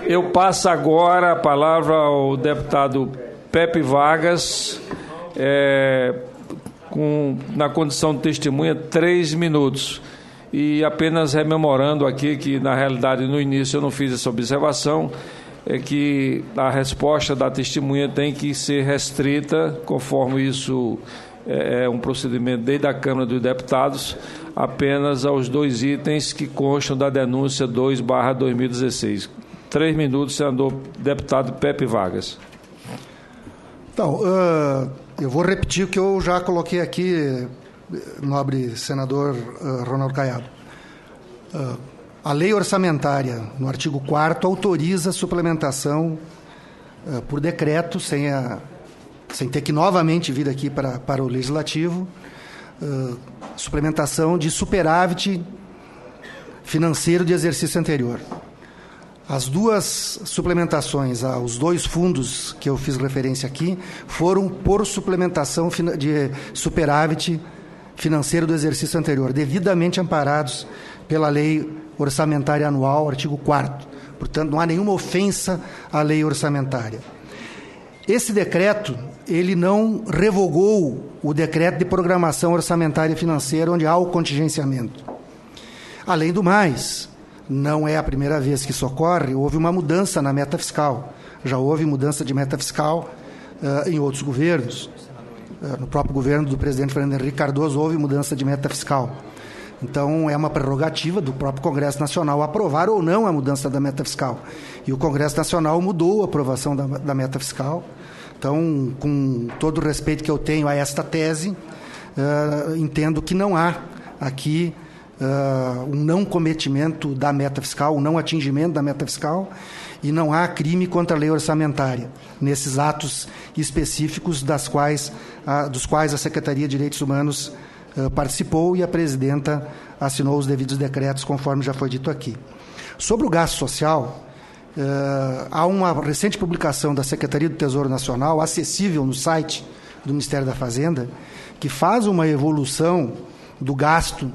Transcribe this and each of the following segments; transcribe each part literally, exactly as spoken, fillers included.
Eu passo agora a palavra ao deputado Pepe Vargas, é, com, na condição de testemunha, três minutos. E apenas rememorando aqui que, na realidade, no início eu não fiz essa observação, é que a resposta da testemunha tem que ser restrita, conforme isso é, é um procedimento desde a Câmara dos Deputados, apenas aos dois itens que constam da denúncia dois barra dois mil e dezesseis. Três minutos, senador deputado Pepe Vargas. Então, uh, eu vou repetir o que eu já coloquei aqui, nobre senador uh, Ronaldo Caiado. Uh, a lei orçamentária, no artigo quarto, autoriza a suplementação uh, por decreto, sem, a, sem ter que novamente vir aqui para, para o Legislativo, uh, suplementação de superávit financeiro de exercício anterior. As duas suplementações aos dois fundos que eu fiz referência aqui foram por suplementação de superávit financeiro do exercício anterior, devidamente amparados pela Lei Orçamentária Anual, artigo quarto. Portanto, não há nenhuma ofensa à lei orçamentária. Esse decreto, ele não revogou o decreto de programação orçamentária e financeira, onde há o contingenciamento. Além do mais, não é a primeira vez que isso ocorre, houve uma mudança na meta fiscal. Já houve mudança de meta fiscal uh, em outros governos. Uh, no próprio governo do presidente Fernando Henrique Cardoso houve mudança de meta fiscal. Então, é uma prerrogativa do próprio Congresso Nacional aprovar ou não a mudança da meta fiscal. E o Congresso Nacional mudou a aprovação da, da meta fiscal. Então, com todo o respeito que eu tenho a esta tese, uh, entendo que não há aqui Uh, um não cometimento da meta fiscal, um não atingimento da meta fiscal, e não há crime contra a lei orçamentária, nesses atos específicos das quais, uh, dos quais a Secretaria de Direitos Humanos uh, participou e a presidenta assinou os devidos decretos, conforme já foi dito aqui. Sobre o gasto social, uh, há uma recente publicação da Secretaria do Tesouro Nacional, acessível no site do Ministério da Fazenda, que faz uma evolução do gasto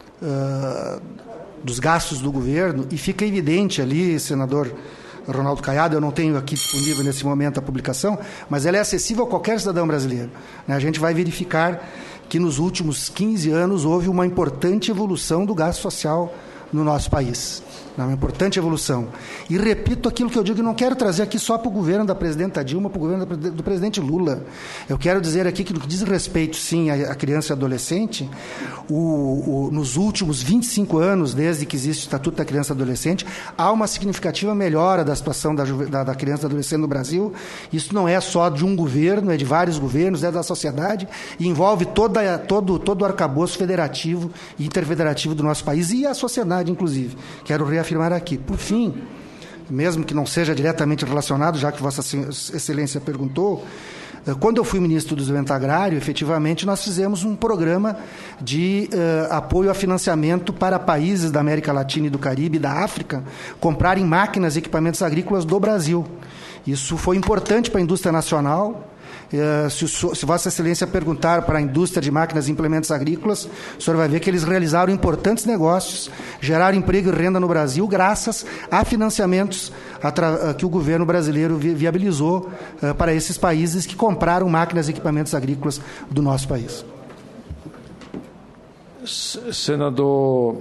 Uh, dos gastos do governo, e fica evidente ali, senador Ronaldo Caiado, eu não tenho aqui disponível nesse momento a publicação, mas ela é acessível a qualquer cidadão brasileiro. Né? A gente vai verificar que nos últimos quinze anos houve uma importante evolução do gasto social no nosso país. Uma importante evolução. E repito aquilo que eu digo, e não quero trazer aqui só para o governo da presidenta Dilma, para o governo do presidente Lula. Eu quero dizer aqui que, no que diz respeito, sim, à criança e adolescente, o, o, nos últimos vinte e cinco anos, desde que existe o Estatuto da Criança e Adolescente, há uma significativa melhora da situação da, da, da criança e adolescente no Brasil. Isso não é só de um governo, é de vários governos, é da sociedade, e envolve toda, todo, todo o arcabouço federativo e interfederativo do nosso país, e a sociedade, inclusive. Quero reafirmar aqui. Por fim, mesmo que não seja diretamente relacionado, já que Vossa Excelência perguntou, quando eu fui ministro do Desenvolvimento Agrário, efetivamente nós fizemos um programa de uh, apoio a financiamento para países da América Latina e do Caribe e da África comprarem máquinas e equipamentos agrícolas do Brasil. Isso foi importante para a indústria nacional. Uh, se, o, se Vossa Excelência perguntar para a indústria de máquinas e implementos agrícolas, o senhor vai ver que eles realizaram importantes negócios, geraram emprego e renda no Brasil, graças a financiamentos atra, uh, que o governo brasileiro vi, viabilizou uh, para esses países que compraram máquinas e equipamentos agrícolas do nosso país. Senador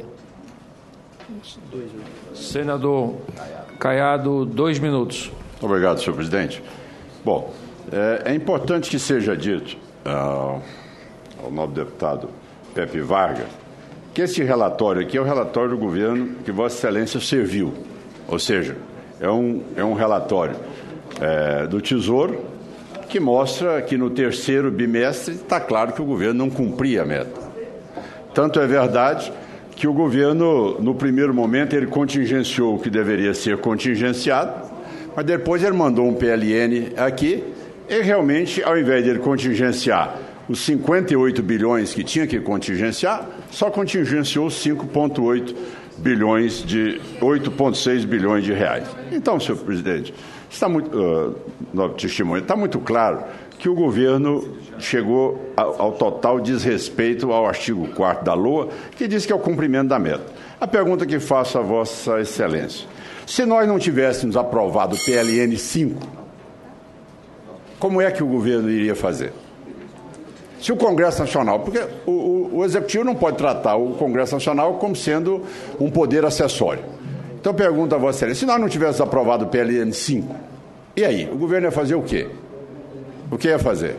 Senador Caiado, dois minutos. Obrigado, senhor presidente. Bom, É, é importante que seja dito uh, ao nobre deputado Pepe Vargas que esse relatório aqui é o relatório do governo que Vossa Excelência serviu. Ou seja, é um, é um relatório é, do Tesouro que mostra que no terceiro bimestre está claro que o governo não cumpria a meta. Tanto é verdade que o governo, no primeiro momento, ele contingenciou o que deveria ser contingenciado, mas depois ele mandou um P L N aqui. E realmente, ao invés de ele contingenciar os cinquenta e oito bilhões que tinha que contingenciar, só contingenciou cinco vírgula oito bilhões de oito vírgula seis bilhões de reais. Então, senhor presidente, está muito, uh, no testemunho, está muito claro que o governo chegou ao, ao total desrespeito ao artigo quarto da L O A, que diz que é o cumprimento da meta. A pergunta que faço a Vossa Excelência: Se nós não tivéssemos aprovado o P L N cinco, como é que o governo iria fazer? Se o Congresso Nacional, porque o, o, o Executivo não pode tratar o Congresso Nacional como sendo um poder acessório. Então, pergunto a Vossa Excelência, se nós não tivéssemos aprovado o P L N cinco, e aí? O governo ia fazer o quê? O que ia fazer?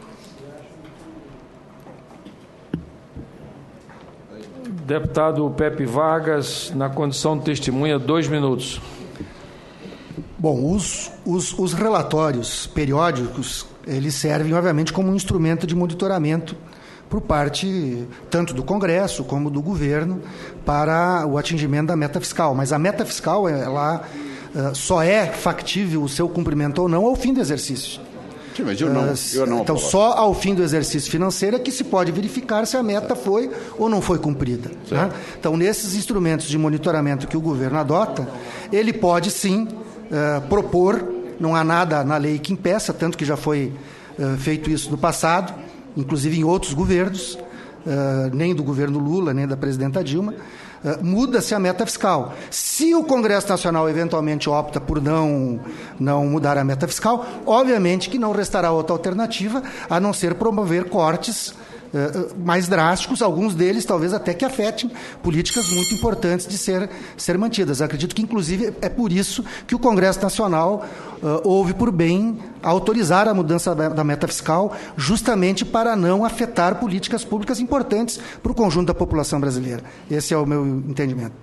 Deputado Pepe Vargas, na condição de testemunha, dois minutos. Bom, os, os, os relatórios periódicos, eles servem, obviamente, como um instrumento de monitoramento por parte tanto do Congresso como do governo para o atingimento da meta fiscal. Mas a meta fiscal, ela uh, só é factível o seu cumprimento ou não ao fim do exercício. Sim, mas eu não, eu não então, só ao fim do exercício financeiro é que se pode verificar se a meta foi ou não foi cumprida. Né? Então, nesses instrumentos de monitoramento que o governo adota, ele pode, sim, uh, propor, não há nada na lei que impeça, tanto que já foi uh, feito isso no passado, inclusive em outros governos, uh, nem do governo Lula, nem da presidenta Dilma, uh, muda-se a meta fiscal. Se o Congresso Nacional eventualmente opta por não, não mudar a meta fiscal, obviamente que não restará outra alternativa a não ser promover cortes uh, mais drásticos, alguns deles talvez até que afetem políticas muito importantes de ser, ser mantidas. Acredito que, inclusive, é por isso que o Congresso Nacional uh, houve por bem autorizar a mudança da, da meta fiscal, justamente para não afetar políticas públicas importantes para o conjunto da população brasileira. Esse é o meu entendimento.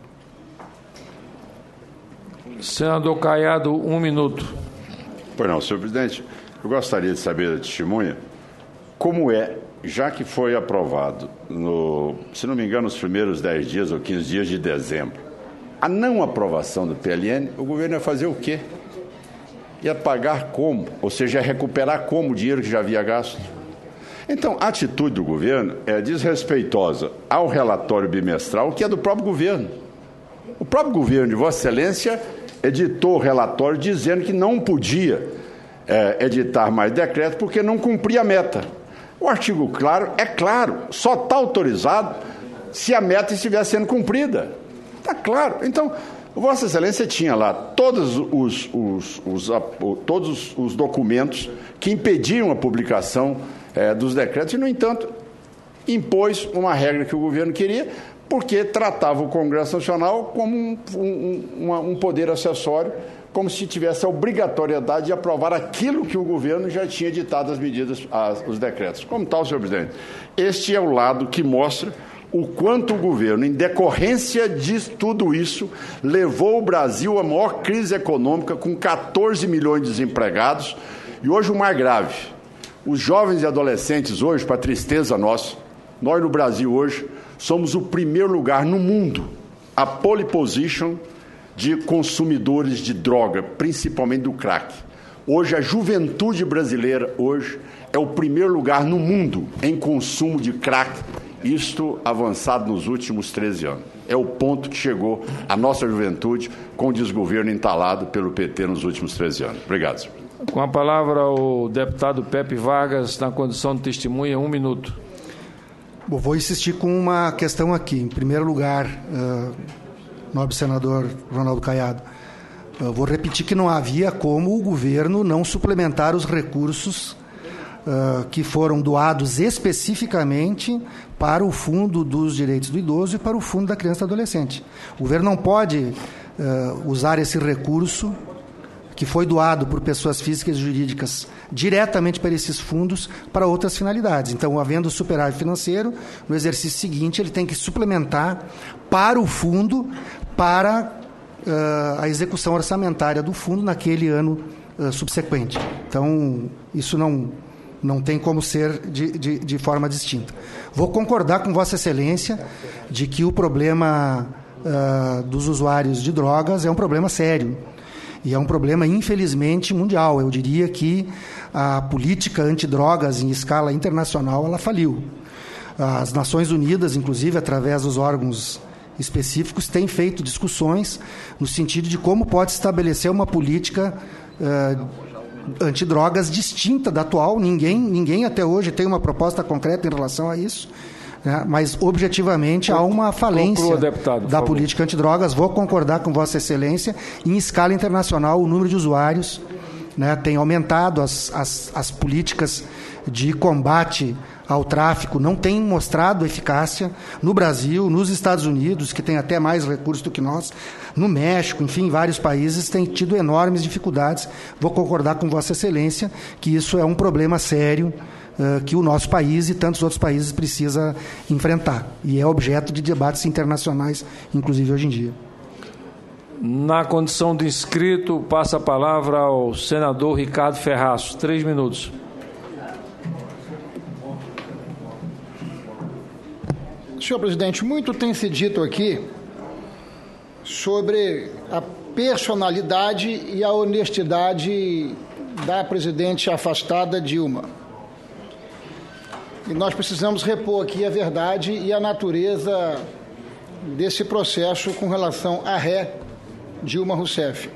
Senador Caiado, um minuto. Pois não, senhor presidente, eu gostaria de saber da testemunha como é, já que foi aprovado, no, se não me engano, nos primeiros dez dias ou quinze dias de dezembro, a não aprovação do P L N, o governo ia fazer o quê? Ia pagar como? Ou seja, ia recuperar como o dinheiro que já havia gasto? Então, a atitude do governo é desrespeitosa ao relatório bimestral, que é do próprio governo. O próprio governo de Vossa Excelência editou o relatório dizendo que não podia é, editar mais decreto porque não cumpria a meta. O artigo claro é claro, só está autorizado se a meta estiver sendo cumprida. Está claro. Então, Vossa Excelência tinha lá todos os, os, os, todos os documentos que impediam a publicação é, dos decretos e, no entanto, impôs uma regra que o governo queria, porque tratava o Congresso Nacional como um, um, uma, um poder acessório, como se tivesse a obrigatoriedade de aprovar aquilo que o governo já tinha ditado as medidas, as, os decretos. Como tal, senhor presidente, este é o lado que mostra o quanto o governo, em decorrência de tudo isso, levou o Brasil à maior crise econômica, com catorze milhões de desempregados, e hoje o mais grave, os jovens e adolescentes hoje, para tristeza nossa, nós no Brasil hoje somos o primeiro lugar no mundo, a pole position de consumidores de droga, principalmente do crack. Hoje a juventude brasileira hoje é o primeiro lugar no mundo em consumo de crack, isto avançado nos últimos treze anos. É o ponto que chegou a nossa juventude com o desgoverno entalado pelo P T nos últimos treze anos. Obrigado, senhor. Com a palavra o deputado Pepe Vargas, na condição de testemunha, um minuto. Bom, vou insistir com uma questão aqui. Em primeiro lugar, uh, nobre senador Ronaldo Caiado, uh, vou repetir que não havia como o governo não suplementar os recursos uh, que foram doados especificamente para o Fundo dos Direitos do Idoso e para o Fundo da Criança e do Adolescente. O governo não pode uh, usar esse recurso que foi doado por pessoas físicas e jurídicas diretamente para esses fundos para outras finalidades. Então, havendo superávit financeiro, no exercício seguinte, ele tem que suplementar para o fundo, para uh, a execução orçamentária do fundo naquele ano uh, subsequente. Então, isso não, não tem como ser de, de, de forma distinta. Vou concordar com Vossa Excelência de que o problema uh, dos usuários de drogas é um problema sério. E é um problema, infelizmente, mundial. Eu diria que a política antidrogas em escala internacional ela faliu. As Nações Unidas, inclusive, através dos órgãos específicos, têm feito discussões no sentido de como pode estabelecer uma política uh, antidrogas distinta da atual. Ninguém, ninguém até hoje tem uma proposta concreta em relação a isso. né? Mas, objetivamente, há uma falência Conclua, deputado, por da favor. política antidrogas. Vou concordar com Vossa Excelência. Em escala internacional, o número de usuários, né, tem aumentado, as, as, as políticas de combate ao tráfico não têm mostrado eficácia no Brasil, nos Estados Unidos, que tem até mais recursos do que nós, no México, enfim, vários países têm tido enormes dificuldades. Vou concordar com Vossa Excelência que isso é um problema sério uh, que o nosso país e tantos outros países precisa enfrentar. E é objeto de debates internacionais, inclusive hoje em dia. Na condição de inscrito, passa a palavra ao senador Ricardo Ferraz. Três minutos. Senhor presidente, muito tem se dito aqui sobre a personalidade e a honestidade da presidente afastada Dilma. E nós precisamos repor aqui a verdade e a natureza desse processo com relação à ré Dilma Rousseff.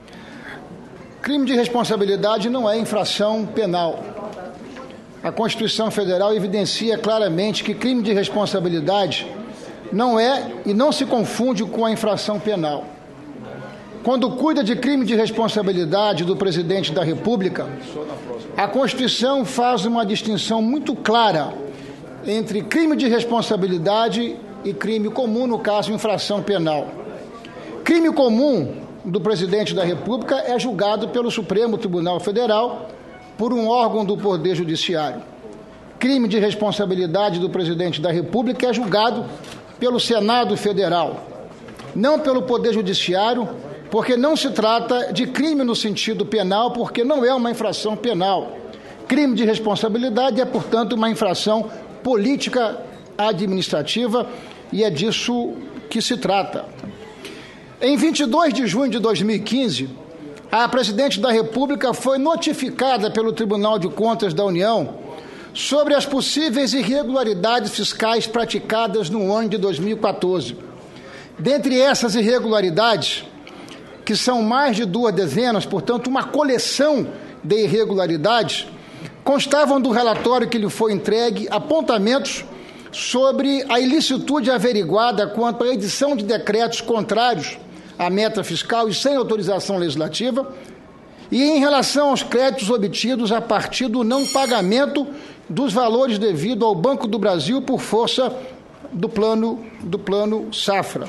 Crime de responsabilidade não é infração penal. A Constituição Federal evidencia claramente que crime de responsabilidade não é e não se confunde com a infração penal. Quando cuida de crime de responsabilidade do presidente da República, a Constituição faz uma distinção muito clara entre crime de responsabilidade e crime comum, no caso, infração penal. Crime comum do presidente da República é julgado pelo Supremo Tribunal Federal por um órgão do Poder Judiciário. Crime de responsabilidade do presidente da República é julgado pelo Senado Federal, não pelo Poder Judiciário, porque não se trata de crime no sentido penal, porque não é uma infração penal. Crime de responsabilidade é, portanto, uma infração política administrativa e é disso que se trata. Em vinte e dois de junho de dois mil e quinze, a presidente da República foi notificada pelo Tribunal de Contas da União sobre as possíveis irregularidades fiscais praticadas no ano de dois mil e quatorze. Dentre essas irregularidades, que são mais de duas dezenas, portanto, uma coleção de irregularidades, constavam do relatório que lhe foi entregue apontamentos sobre a ilicitude averiguada quanto à edição de decretos contrários à meta fiscal e sem autorização legislativa, e em relação aos créditos obtidos a partir do não pagamento dos valores devidos ao Banco do Brasil por força do plano, do plano Safra.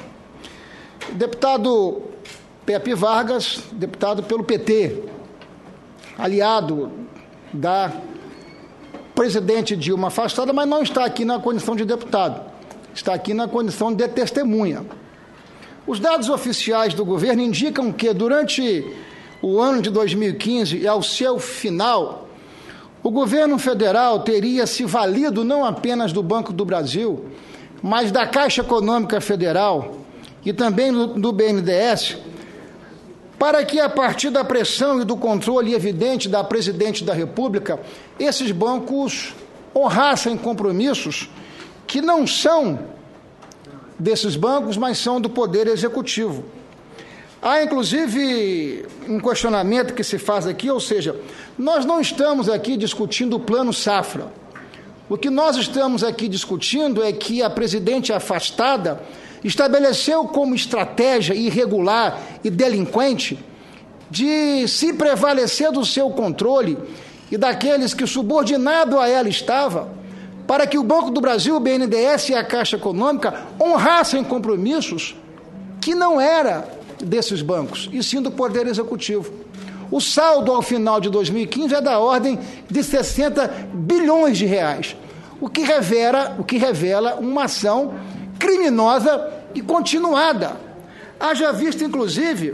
Deputado Pepe Vargas, deputado pelo P T, aliado da presidente Dilma afastada, mas não está aqui na condição de deputado, está aqui na condição de testemunha. Os dados oficiais do governo indicam que, durante o ano de dois mil e quinze e ao seu final, o governo federal teria se valido não apenas do Banco do Brasil, mas da Caixa Econômica Federal e também do B N D E S, para que, a partir da pressão e do controle evidente da presidente da República, esses bancos honrassem compromissos que não são desses bancos, mas são do Poder Executivo. Há, inclusive, um questionamento que se faz aqui, ou seja, nós não estamos aqui discutindo o Plano Safra. O que nós estamos aqui discutindo é que a presidente afastada estabeleceu como estratégia irregular e delinquente de se prevalecer do seu controle e daqueles que, subordinado a ela estava, para que o Banco do Brasil, o B N D E S e a Caixa Econômica honrassem compromissos que não era desses bancos, e sim do Poder Executivo. O saldo ao final de dois mil e quinze é da ordem de sessenta bilhões de reais, o que revela, o que revela uma ação criminosa e continuada. Haja visto, inclusive,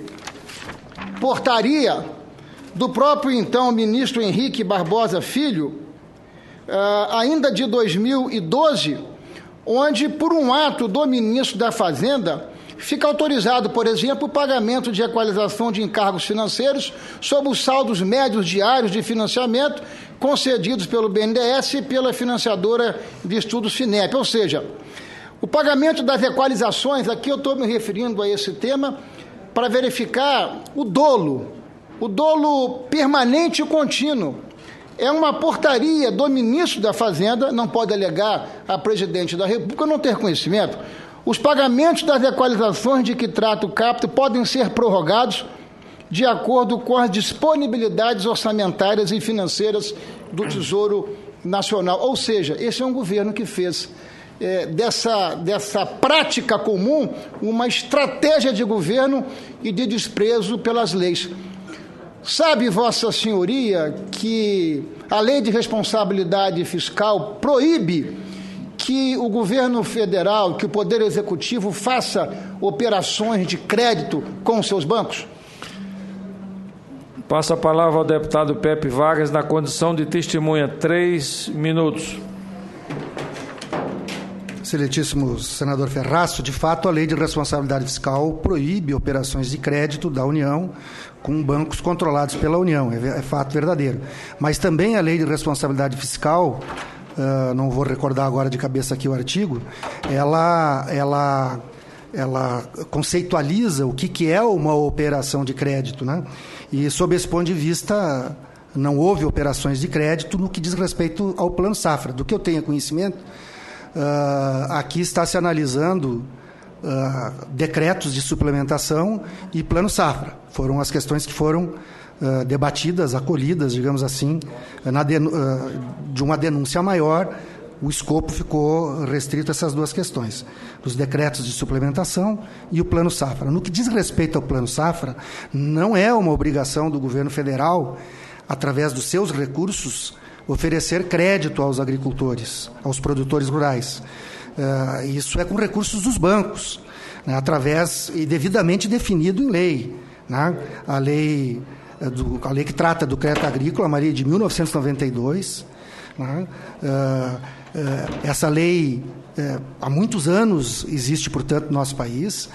portaria do próprio então ministro Henrique Barbosa Filho, uh, ainda de dois mil e doze, onde, por um ato do ministro da Fazenda, fica autorizado, por exemplo, o pagamento de equalização de encargos financeiros sob os saldos médios diários de financiamento concedidos pelo B N D E S e pela financiadora de estudos FINEP. Ou seja, o pagamento das equalizações, aqui eu estou me referindo a esse tema para verificar o dolo, o dolo permanente e contínuo é uma portaria do ministro da Fazenda, não pode alegar a presidente da República não ter conhecimento. Os pagamentos das equalizações de que trata o caput podem ser prorrogados de acordo com as disponibilidades orçamentárias e financeiras do Tesouro Nacional. Ou seja, esse é um governo que fez é, dessa, dessa prática comum uma estratégia de governo e de desprezo pelas leis. Sabe, Vossa Senhoria, que a Lei de Responsabilidade Fiscal proíbe que o governo federal, que o Poder Executivo faça operações de crédito com seus bancos? Passa a palavra ao deputado Pepe Vargas, na condição de testemunha. Três minutos. Excelentíssimo senador Ferraço, de fato, a Lei de Responsabilidade Fiscal proíbe operações de crédito da União com bancos controlados pela União, é, é fato verdadeiro. Mas também a Lei de Responsabilidade Fiscal, uh, não vou recordar agora de cabeça aqui o artigo, ela, ela, ela conceitualiza o que, que é uma operação de crédito, né? E, sob esse ponto de vista, não houve operações de crédito no que diz respeito ao Plano Safra. Do que eu tenho conhecimento, uh, aqui está se analisando uh, decretos de suplementação e Plano Safra. Foram as questões que foram uh, debatidas, acolhidas, digamos assim, na denu- uh, de uma denúncia maior. O escopo ficou restrito a essas duas questões, os decretos de suplementação e o Plano Safra. No que diz respeito ao Plano Safra, não é uma obrigação do governo federal, através dos seus recursos, oferecer crédito aos agricultores, aos produtores rurais. Uh, isso é com recursos dos bancos, né, através e devidamente definido em lei. Né? A lei, do, a lei que trata do crédito agrícola, a lei de mil novecentos e noventa e dois, né? uh, Essa lei, há muitos anos, existe, portanto, no nosso país.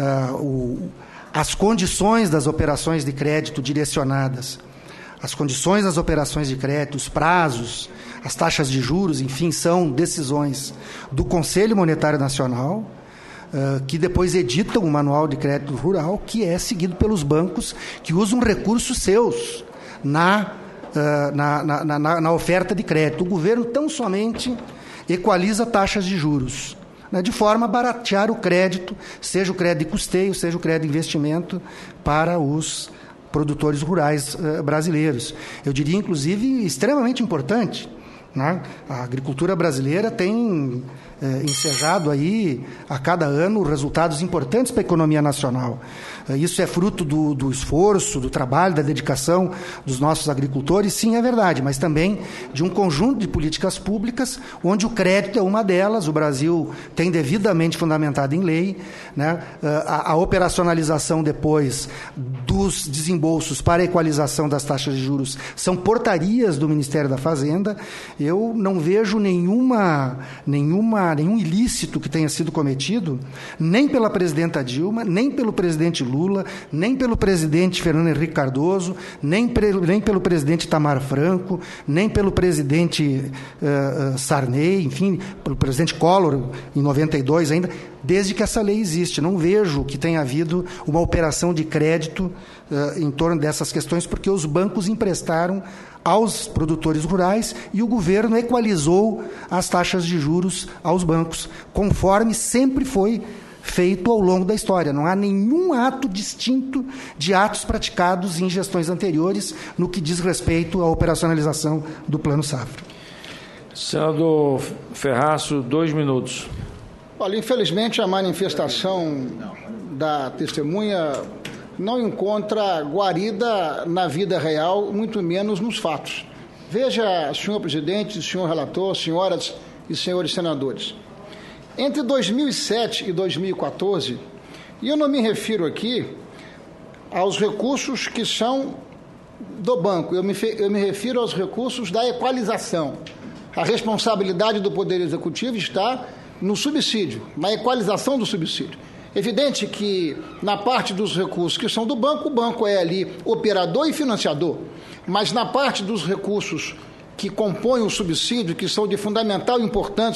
As condições das operações de crédito direcionadas, as condições das operações de crédito, os prazos, as taxas de juros, enfim, são decisões do Conselho Monetário Nacional, que depois editam o Manual de Crédito Rural, que é seguido pelos bancos que usam recursos seus na Na, na, na, na oferta de crédito. O governo tão somente equaliza taxas de juros, né, de forma a baratear o crédito, seja o crédito de custeio, seja o crédito de investimento para os produtores rurais uh, brasileiros. Eu diria, inclusive, extremamente importante. Né? A agricultura brasileira tem eh, ensejado aí, a cada ano, resultados importantes para a economia nacional. Isso é fruto do, do esforço, do trabalho, da dedicação dos nossos agricultores, sim, é verdade, mas também de um conjunto de políticas públicas, onde o crédito é uma delas. O Brasil tem devidamente fundamentado em lei, né? a, a operacionalização depois dos desembolsos para a equalização das taxas de juros são portarias do Ministério da Fazenda. Eu não vejo nenhuma, nenhuma, nenhum ilícito que tenha sido cometido, nem pela presidenta Dilma, nem pelo presidente Lula, nem pelo presidente Fernando Henrique Cardoso, nem, pre, nem pelo presidente Itamar Franco, nem pelo presidente uh, uh, Sarney, enfim, pelo presidente Collor, em noventa e dois ainda, desde que essa lei existe. Não vejo que tenha havido uma operação de crédito uh, em torno dessas questões, porque os bancos emprestaram aos produtores rurais e o governo equalizou as taxas de juros aos bancos, conforme sempre foi feito ao longo da história. Não há nenhum ato distinto de atos praticados em gestões anteriores no que diz respeito à operacionalização do Plano Safra. Senador Ferraço, dois minutos. Olha, infelizmente a manifestação da testemunha não encontra guarida na vida real, muito menos nos fatos. Veja, senhor presidente, senhor relator, senhoras e senhores senadores. Entre dois mil e sete e dois mil e quatorze, e eu não me refiro aqui aos recursos que são do banco, eu me, eu me refiro aos recursos da equalização. A responsabilidade do Poder Executivo está no subsídio, na equalização do subsídio. Evidente que, na parte dos recursos que são do banco, o banco é ali operador e financiador, mas na parte dos recursos que compõem o subsídio, que são de fundamental importância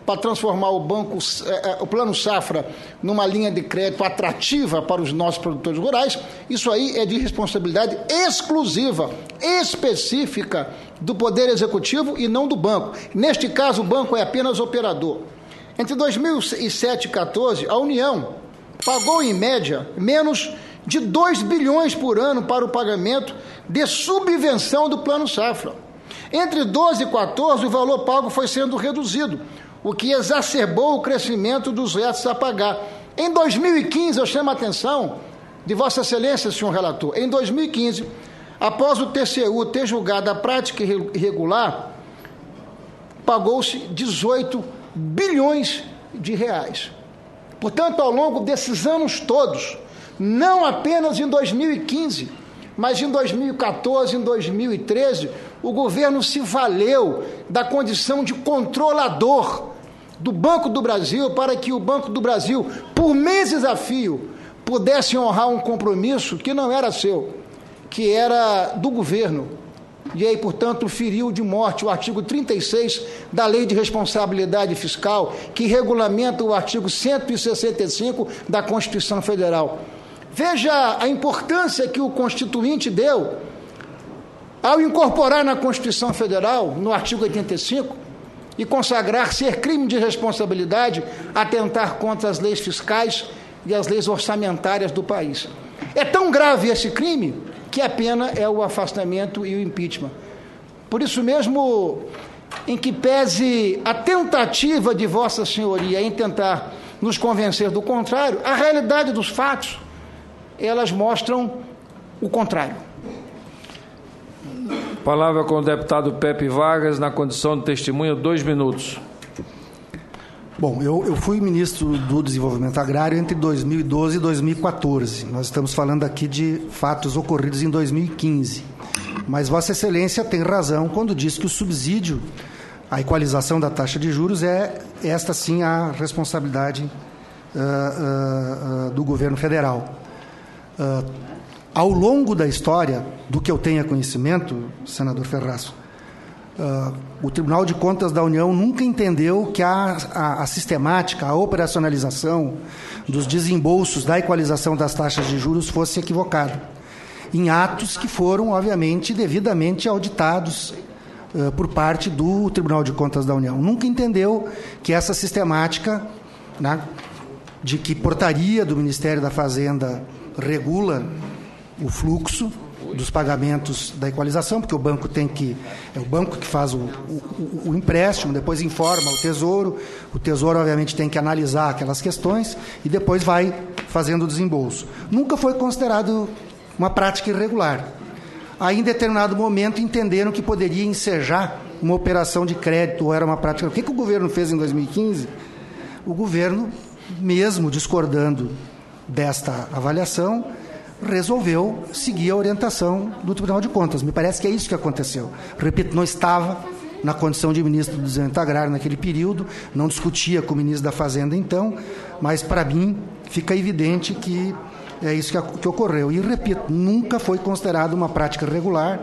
para transformar o banco, eh, o Plano Safra numa linha de crédito atrativa para os nossos produtores rurais, isso aí é de responsabilidade exclusiva, específica do Poder Executivo e não do banco. Neste caso, o banco é apenas operador. Entre dois mil e sete e dois mil e quatorze, a União pagou, em média, menos de dois bilhões por ano para o pagamento de subvenção do Plano Safra. Entre doze e quatorze, o valor pago foi sendo reduzido, o que exacerbou o crescimento dos retos a pagar. Em dois mil e quinze, eu chamo a atenção de Vossa Excelência, senhor relator, em dois mil e quinze, após o T C U ter julgado a prática irregular, pagou-se dezoito bilhões de reais. Portanto, ao longo desses anos todos, não apenas em dois mil e quinze, mas em dois mil e quatorze, em dois mil e treze, o governo se valeu da condição de controlador do Banco do Brasil para que o Banco do Brasil, por meses a fio, pudesse honrar um compromisso que não era seu, que era do governo. E aí, portanto, feriu de morte o artigo trinta e seis da Lei de Responsabilidade Fiscal, que regulamenta o artigo cento e sessenta e cinco da Constituição Federal. Veja a importância que o Constituinte deu ao incorporar na Constituição Federal, no artigo oitenta e cinco, e consagrar ser crime de responsabilidade atentar contra as leis fiscais e as leis orçamentárias do país. É tão grave esse crime que a pena é o afastamento e o impeachment. Por isso mesmo, em que pese a tentativa de Vossa Senhoria em tentar nos convencer do contrário, a realidade dos fatos, elas mostram o contrário. Palavra com o deputado Pepe Vargas, na condição de testemunha, dois minutos. Bom, eu, eu fui ministro do Desenvolvimento Agrário entre dois mil e doze e dois mil e quatorze. Nós estamos falando aqui de fatos ocorridos em dois mil e quinze. Mas Vossa Excelência tem razão quando diz que o subsídio, a equalização da taxa de juros, é esta sim a responsabilidade uh, uh, uh, do governo federal. Uh, ao longo da história, do que eu tenha conhecimento, senador Ferraz, uh, o Tribunal de Contas da União nunca entendeu que a, a, a sistemática, a operacionalização dos desembolsos da equalização das taxas de juros fosse equivocada, em atos que foram, obviamente, devidamente auditados uh, por parte do Tribunal de Contas da União. Nunca entendeu que essa sistemática, né, de que portaria do Ministério da Fazenda regula o fluxo dos pagamentos da equalização, porque o banco tem que, é o banco que faz o, o, o empréstimo, depois informa o Tesouro, o Tesouro obviamente tem que analisar aquelas questões e depois vai fazendo o desembolso. Nunca foi considerado uma prática irregular. Aí, em determinado momento, entenderam que poderia ensejar uma operação de crédito, ou era uma prática. O que, que o governo fez em dois mil e quinze? O governo, mesmo discordando desta avaliação, resolveu seguir a orientação do Tribunal de Contas. Me parece que é isso que aconteceu. Repito, não estava na condição de ministro do Desenvolvimento Agrário naquele período, não discutia com o ministro da Fazenda então, mas para mim fica evidente que é isso que, que ocorreu. E, repito, nunca foi considerado uma prática regular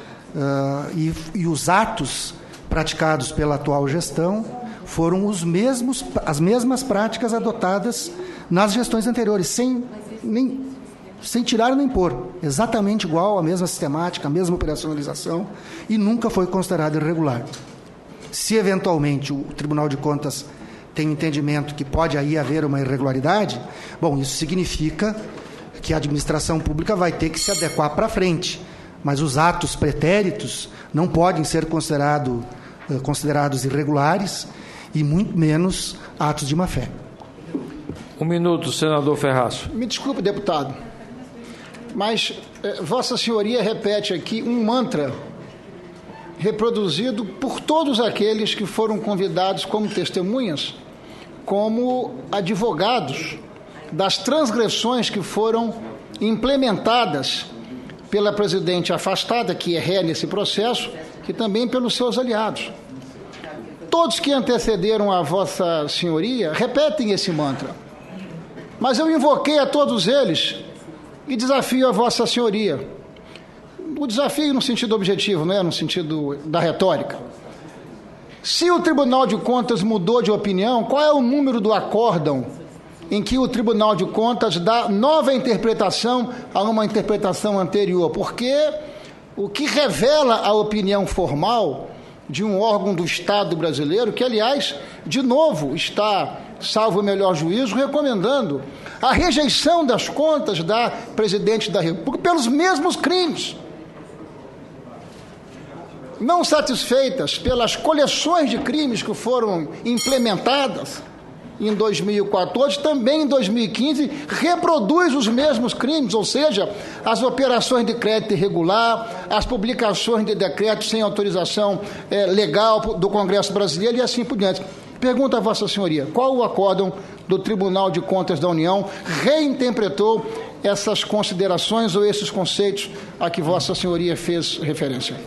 uh, e, e os atos praticados pela atual gestão foram os mesmos, as mesmas práticas adotadas nas gestões anteriores, sem nem sem tirar nem pôr, exatamente igual, a mesma sistemática, a mesma operacionalização, e nunca foi considerado irregular. Se, eventualmente, o Tribunal de Contas tem entendimento que pode aí haver uma irregularidade, bom, isso significa que a administração pública vai ter que se adequar para frente, mas os atos pretéritos não podem ser considerado, considerados irregulares e muito menos atos de má-fé. Um minuto, senador Ferraz. Me desculpe, deputado, mas eh, Vossa Senhoria repete aqui um mantra reproduzido por todos aqueles que foram convidados como testemunhas, como advogados das transgressões que foram implementadas pela presidente afastada, que é ré nesse processo, e também pelos seus aliados. Todos que antecederam a Vossa Senhoria repetem esse mantra, mas eu invoquei a todos eles e desafio a Vossa Senhoria. O desafio no sentido objetivo, não é no sentido da retórica. Se o Tribunal de Contas mudou de opinião, qual é o número do acórdão em que o Tribunal de Contas dá nova interpretação a uma interpretação anterior? Porque o que revela a opinião formal de um órgão do Estado brasileiro, que, aliás, de novo, está, salvo o melhor juízo, recomendando a rejeição das contas da Presidente da República pelos mesmos crimes. Não satisfeitas pelas coleções de crimes que foram implementadas em dois mil e quatorze, também em dois mil e quinze, reproduz os mesmos crimes, ou seja, as operações de crédito irregular, as publicações de decretos sem autorização é, legal do Congresso Brasileiro e assim por diante. Pergunto a Vossa Senhoria, qual o acórdão do Tribunal de Contas da União reinterpretou essas considerações ou esses conceitos a que Vossa Senhoria fez referência?